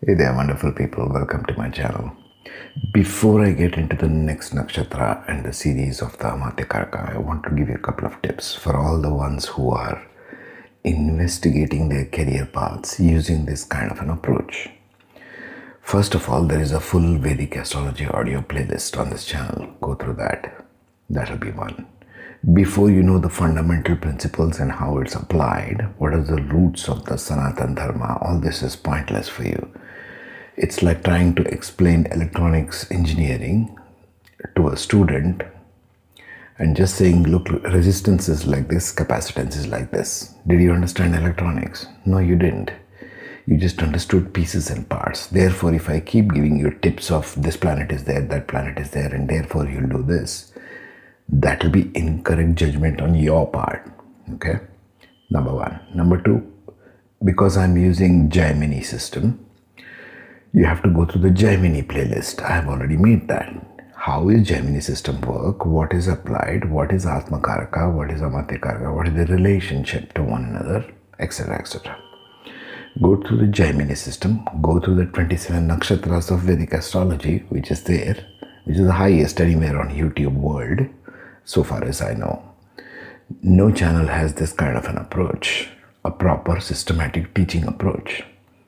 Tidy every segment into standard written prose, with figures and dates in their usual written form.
Hey there, wonderful people. Welcome to my channel. Before I get into the next nakshatra and the series of the Amatya Karaka, I want to give you a couple of tips for all the ones who are investigating their career paths using this kind of an approach. First of all, there is a full Vedic astrology audio playlist on this channel. Go through that. That'll be one. Before you know the fundamental principles and how it's applied, what are the roots of the Sanatan Dharma, all this is pointless for you. It's like trying to explain electronics engineering to a student and just saying, look, resistance is like this, capacitance is like this. Did you understand electronics? No, you didn't. You just understood pieces and parts. Therefore, if I keep giving you tips of this planet is there, that planet is there, and therefore you'll do this, that will be incorrect judgment on your part. Okay? Number one. Number two, because I'm using Gemini system, you have to go through the Gemini playlist. I have already made that. How is Gemini system work? What is applied? What is Atma Karaka? What is Amatya Karaka? What is the relationship to one another? Etc. etc. Go through the Gemini system. Go through the 27 nakshatras of Vedic astrology, which is there, which is the highest anywhere on YouTube world, so far as I know. No channel has this kind of an approach, a proper systematic teaching approach.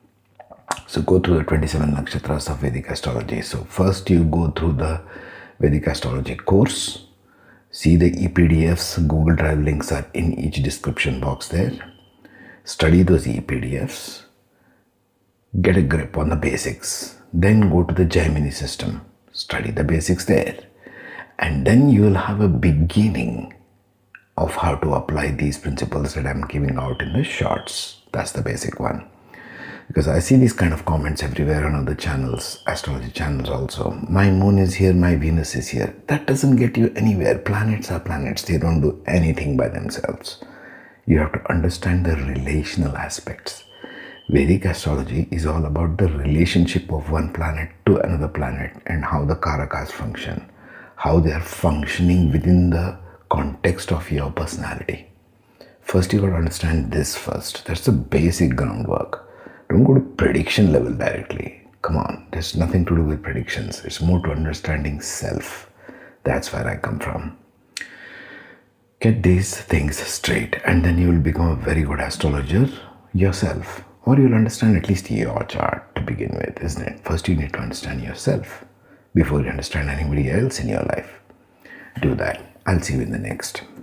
So go through the 27 nakshatras of Vedic astrology. So first you go through the Vedic astrology course. See the ePDFs, Google Drive links are in each description box there. Study those ePDFs. Get a grip on the basics. Then go to the Gemini system. Study the basics there. And then you will have a beginning of how to apply these principles that I'm giving out in the shorts. That's the basic one. Because I see these kind of comments everywhere on other channels, astrology channels also. My moon is here, my Venus is here. That doesn't get you anywhere. Planets are planets. They don't do anything by themselves. You have to understand the relational aspects. Vedic astrology is all about the relationship of one planet to another planet and how the Karakas function, how they are functioning within the context of your personality. First, you got to understand this first. That's the basic groundwork. Don't go to prediction level directly. Come on, there's nothing to do with predictions. It's more to understanding self. That's where I come from. Get these things straight and then you will become a very good astrologer yourself. Or you'll understand at least your chart to begin with, isn't it? First you need to understand yourself before you understand anybody else in your life. Do that. I'll see you in the next.